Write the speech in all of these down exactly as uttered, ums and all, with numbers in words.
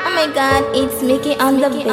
Oh my god, it's Mickey on the beat.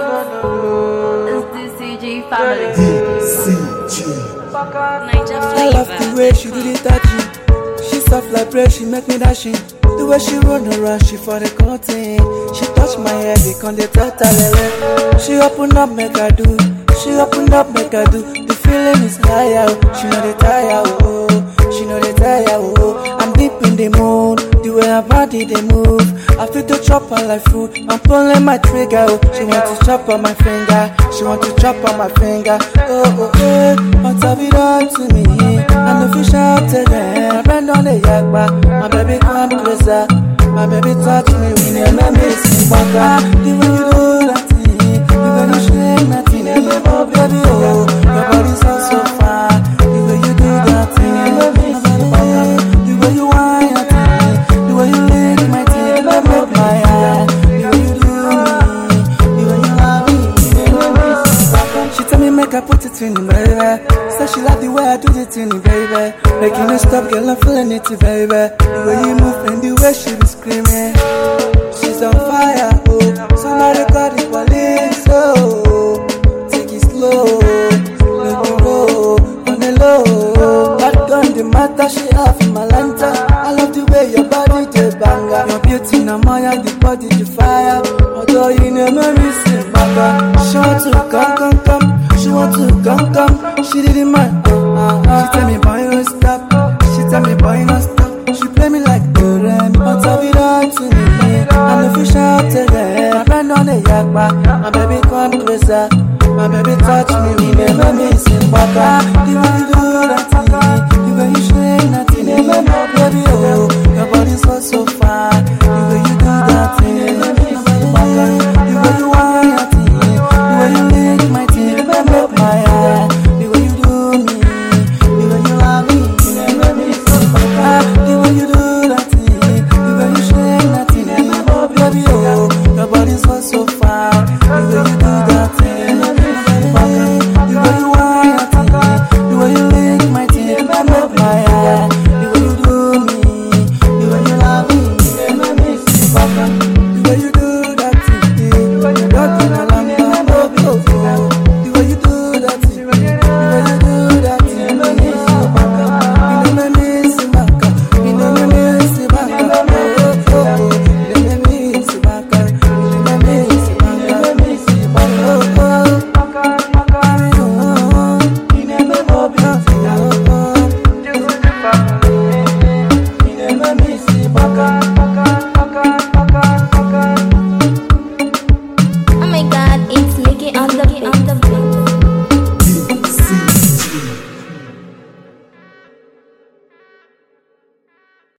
It's the C G family. C G. Niger I love the way she do the touching. She soft like bread, she make me dashing. The way she run around, she for the cutting. She touch my head, they come the total. She open up, make I do. She open up, make I do. The feeling is higher. She know the tire, oh. She know the tire, oh. I'm deep in the mood. The way her body they move, I feel to chop her like food. I'm pulling my trigger, oh. She want to chop on my finger. She want to chop on my finger. Oh, oh, oh. What have you done to me? I know fish out to them. Bend on the yakba. My baby come closer. My baby touch me when you make me sing baka. The way you do that thing, the way you shake that thing, oh baby, oh. Your body's so so fine. The way you do that thing, my baby, the way you whine that thing, the way you lick my teeth, make my eye. The way you do me, the way you love me, the way you sing baka. She tell me make I put it in the baby. Say she like the way I do the thing, baby. Making it stop, girl, I'm feeling it, baby. The way you move and the way she be screaming. She's on fire, oh. Somebody call the police, oh. Take it slow, let me go on the low. That gun, the matter she have in my lantern. I love the way your body the banger. Your beauty, na Maya, the body the fire. Although you never miss it, mama. She want to come, come, come. She want to come, come. She didn't mind. Uh, uh, she tell me boy no stop. She tell me boy no stop. She play me like the rain. What have you done to me? I'm the fish out to them. My friend on the yakba. My baby come closer. My baby touch me. We never miss it, baka. The way you do that thing, the way you shake that thing, my baby, oh. Your body's so so fine. The way you do that thing, my baby,